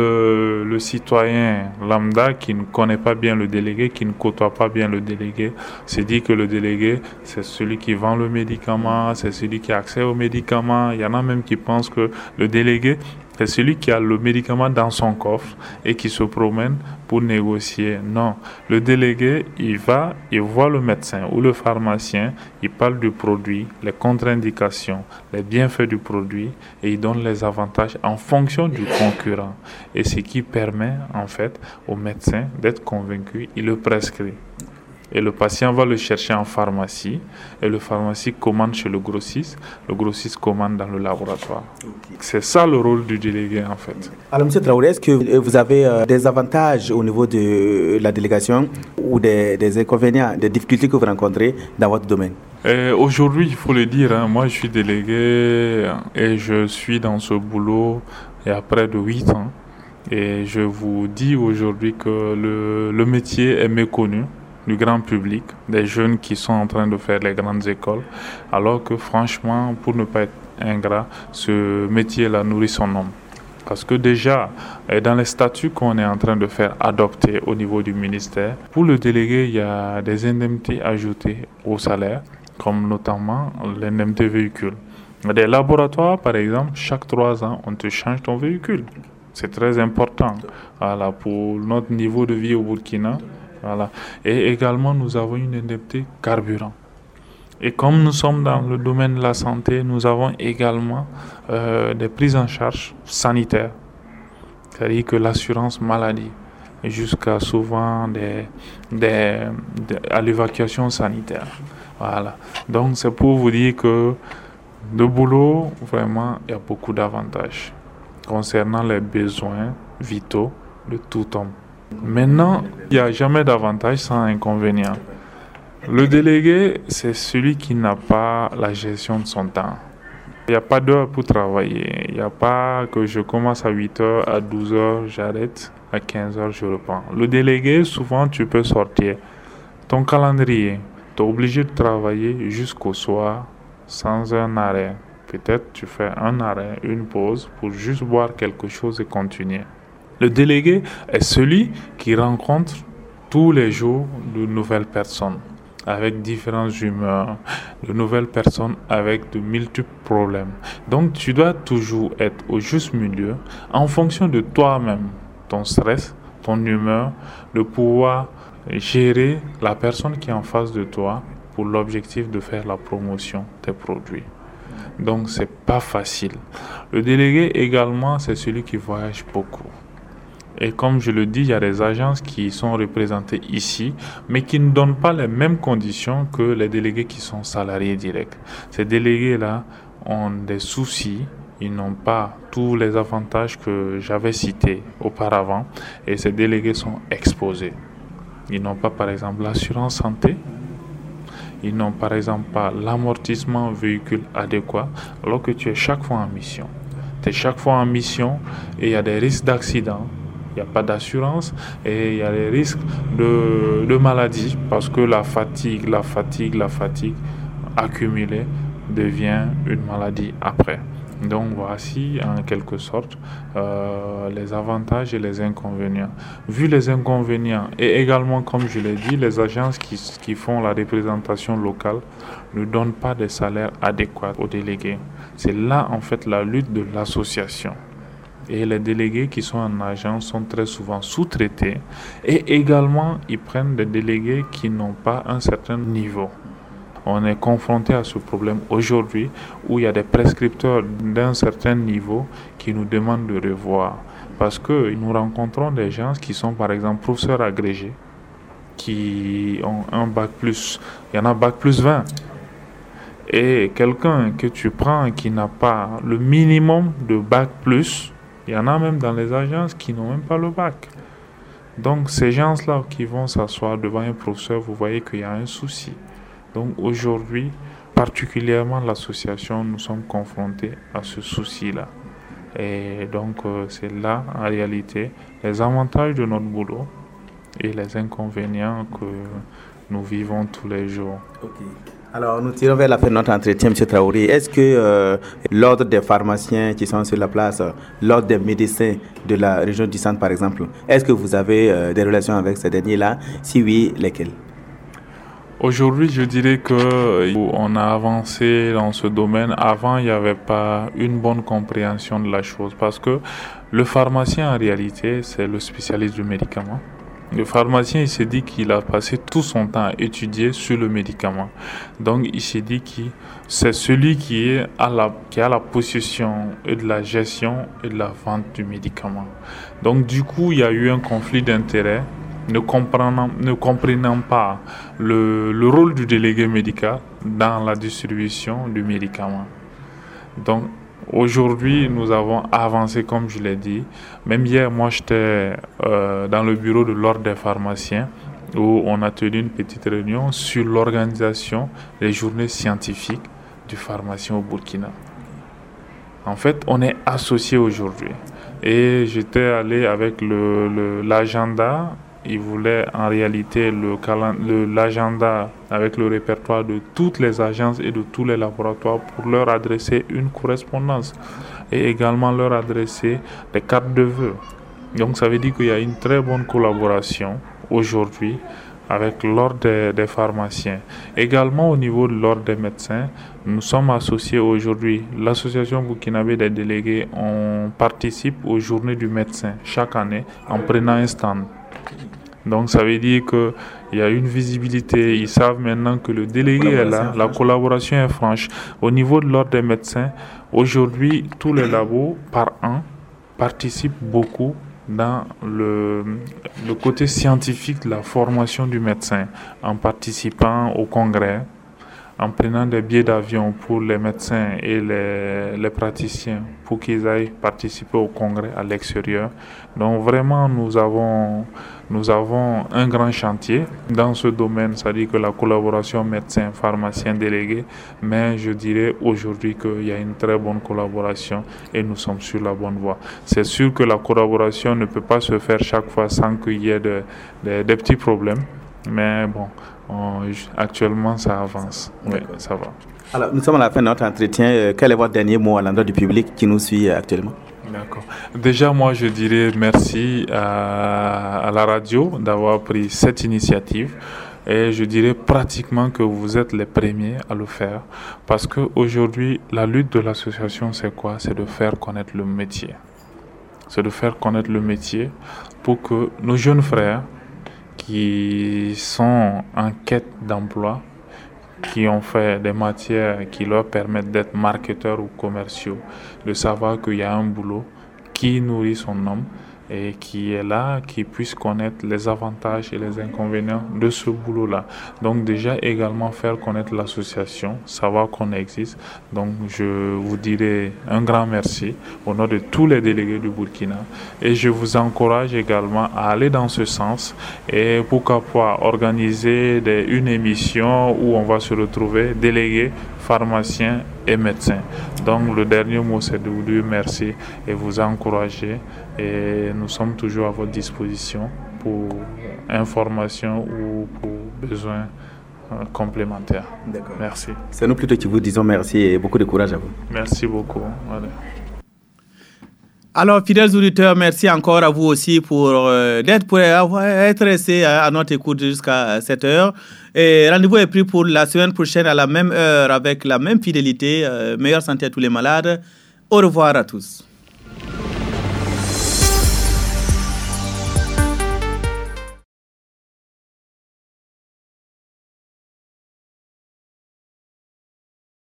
le, le citoyen lambda qui ne connaît pas bien le délégué, qui ne côtoie pas bien le délégué, se dit que le délégué, c'est celui qui vend le médicament, c'est celui qui a accès au médicament. Il y en a même qui pensent que le délégué, c'est celui qui a le médicament dans son coffre et qui se promène pour négocier. Non, le délégué, il va, il voit le médecin ou le pharmacien, il parle du produit, les contre-indications, les bienfaits du produit et il donne les avantages en fonction du concurrent. Et ce qui permet en fait au médecin d'être convaincu, il le prescrit. Et le patient va le chercher en pharmacie et le pharmacien commande chez le grossiste, le grossiste commande dans le laboratoire. Okay. C'est ça le rôle du délégué en fait. Alors M. Traoré, est-ce que vous avez euh, des avantages au niveau de la délégation ou des, des inconvénients, des difficultés que vous rencontrez dans votre domaine? Et aujourd'hui, il faut le dire, hein, moi je suis délégué et je suis dans ce boulot il y a près de huit ans. Et je vous dis aujourd'hui que le, le métier est méconnu du grand public, des jeunes qui sont en train de faire les grandes écoles, alors que franchement, pour ne pas être ingrat, ce métier-là nourrit son homme. Parce que déjà, dans les statuts qu'on est en train de faire adopter au niveau du ministère, pour le délégué, il y a des indemnités ajoutées au salaire, comme notamment l'indemnité véhicule. Des laboratoires, par exemple, chaque trois ans, on te change ton véhicule. C'est très important, voilà, pour notre niveau de vie au Burkina. Voilà. Et également, nous avons une indemnité carburant. Et comme nous sommes dans le domaine de la santé, nous avons également euh, des prises en charge sanitaires, c'est-à-dire que l'assurance maladie, jusqu'à souvent des, des, des, à l'évacuation sanitaire. Voilà. Donc c'est pour vous dire que le boulot, vraiment, il y a beaucoup d'avantages concernant les besoins vitaux de tout homme. Maintenant, il n'y a jamais d'avantage sans inconvénient. Le délégué, c'est celui qui n'a pas la gestion de son temps. Il n'y a pas d'heure pour travailler. Il n'y a pas que je commence à huit heures, à douze heures, j'arrête, à quinze heures, je reprends. Le délégué, souvent, tu peux sortir ton calendrier. Tu es obligé de travailler jusqu'au soir sans un arrêt. Peut-être tu fais un arrêt, une pause pour juste boire quelque chose et continuer. Le délégué est celui qui rencontre tous les jours de nouvelles personnes avec différentes humeurs, de nouvelles personnes avec de multiples problèmes. Donc tu dois toujours être au juste milieu en fonction de toi-même, ton stress, ton humeur, de pouvoir gérer la personne qui est en face de toi pour l'objectif de faire la promotion des produits. Donc c'est pas facile. Le délégué également, c'est celui qui voyage beaucoup. Et comme je le dis, il y a des agences qui sont représentées ici, mais qui ne donnent pas les mêmes conditions que les délégués qui sont salariés directs. Ces délégués-là ont des soucis, ils n'ont pas tous les avantages que j'avais cités auparavant, et ces délégués sont exposés. Ils n'ont pas, par exemple, l'assurance santé, ils n'ont, par exemple, pas l'amortissement véhicule adéquat, alors que tu es chaque fois en mission. Tu es chaque fois en mission et il y a des risques d'accident. Il n'y a pas d'assurance et il y a des risques de, de maladie parce que la fatigue, la fatigue, la fatigue accumulée devient une maladie après. Donc voici en quelque sorte euh, les avantages et les inconvénients. Vu les inconvénients et également comme je l'ai dit, les agences qui, qui font la représentation locale ne donnent pas de salaire adéquat aux délégués. C'est là en fait la lutte de l'association. Et les délégués qui sont en agence sont très souvent sous-traités et également ils prennent des délégués qui n'ont pas un certain niveau. On est confronté à ce problème aujourd'hui où il y a des prescripteurs d'un certain niveau qui nous demandent de revoir. Parce que nous rencontrons des gens qui sont par exemple professeurs agrégés, qui ont un bac plus, il y en a bac plus vingt. Et quelqu'un que tu prends qui n'a pas le minimum de bac plus, il y en a même dans les agences qui n'ont même pas le bac. Donc ces gens-là qui vont s'asseoir devant un professeur, vous voyez qu'il y a un souci. Donc aujourd'hui, particulièrement l'association, nous sommes confrontés à ce souci-là. Et donc euh, c'est là, en réalité, les avantages de notre boulot et les inconvénients que nous vivons tous les jours. Okay. Alors, nous tirons vers la fin de notre entretien, M. Traoré. Est-ce que euh, l'ordre des pharmaciens qui sont sur la place, l'ordre des médecins de la région du centre, par exemple, est-ce que vous avez euh, des relations avec ces derniers-là? Si oui, lesquelles? Aujourd'hui, je dirais qu'on a avancé dans ce domaine. Avant, il n'y avait pas une bonne compréhension de la chose parce que le pharmacien, en réalité, c'est le spécialiste du médicament. Le pharmacien, il s'est dit qu'il a passé tout son temps à étudier sur le médicament. Donc, il s'est dit que c'est celui qui est à la, qui a la possession et de la gestion et de la vente du médicament. Donc, du coup, il y a eu un conflit d'intérêts. Ne comprenant, ne comprenant pas le, le rôle du délégué médical dans la distribution du médicament. Donc, aujourd'hui, nous avons avancé, comme je l'ai dit. Même hier, moi, j'étais euh, dans le bureau de l'Ordre des pharmaciens où on a tenu une petite réunion sur l'organisation des journées scientifiques du pharmacien au Burkina. En fait, on est associés aujourd'hui. Et j'étais allé avec le, le, l'agenda. Ils voulaient en réalité le, le, l'agenda avec le répertoire de toutes les agences et de tous les laboratoires pour leur adresser une correspondance et également leur adresser des cartes de vœux. Donc ça veut dire qu'il y a une très bonne collaboration aujourd'hui avec l'ordre des, des pharmaciens. Également au niveau de l'ordre des médecins, nous sommes associés aujourd'hui. L'association burkinabé des délégués, on participe aux journées du médecin chaque année en prenant un stand. Donc ça veut dire qu'il y a une visibilité, ils savent maintenant que le délégué est là, la collaboration est franche. Au niveau de l'ordre des médecins, aujourd'hui, tous les labos par an participent beaucoup dans le, le côté scientifique de la formation du médecin, en participant au congrès, en prenant des billets d'avion pour les médecins et les, les praticiens pour qu'ils aillent participer au congrès à l'extérieur. Donc vraiment, nous avons, nous avons un grand chantier dans ce domaine, c'est-à-dire que la collaboration médecin, pharmacien, délégué, mais je dirais aujourd'hui qu'il y a une très bonne collaboration et nous sommes sur la bonne voie. C'est sûr que la collaboration ne peut pas se faire chaque fois sans qu'il y ait de, de, des petits problèmes, mais bon, on, actuellement ça avance. Oui, ça va. Alors, nous sommes à la fin de notre entretien. Quel est votre dernier mot à l'endroit du public qui nous suit actuellement? D'accord. Déjà, moi, je dirais merci à, à la radio d'avoir pris cette initiative. Et je dirais pratiquement que vous êtes les premiers à le faire. Parce qu'aujourd'hui, la lutte de l'association, c'est quoi? C'est de faire connaître le métier. C'est de faire connaître le métier pour que nos jeunes frères qui sont en quête d'emploi, qui ont fait des matières qui leur permettent d'être marketeurs ou commerciaux, de savoir qu'il y a un boulot qui nourrit son homme et qui est là, qui puisse connaître les avantages et les inconvénients de ce boulot-là. Donc déjà également faire connaître l'association, savoir qu'on existe. Donc je vous dirai un grand merci au nom de tous les délégués du Burkina et je vous encourage également à aller dans ce sens et pourquoi pas organiser des, une émission où on va se retrouver délégués, pharmaciens et médecins. Donc le dernier mot c'est de vous dire merci et vous encourager et nous sommes toujours à votre disposition pour information ou pour besoins euh, complémentaires. D'accord. Merci. C'est nous plutôt qui vous disons merci et beaucoup de courage à vous. Merci beaucoup. Voilà. Alors, fidèles auditeurs, merci encore à vous aussi pour euh, d'être pour avoir, être restés à, à notre écoute jusqu'à cette heure. Et rendez-vous est pris pour la semaine prochaine à la même heure avec la même fidélité. Euh, meilleure santé à tous les malades. Au revoir à tous.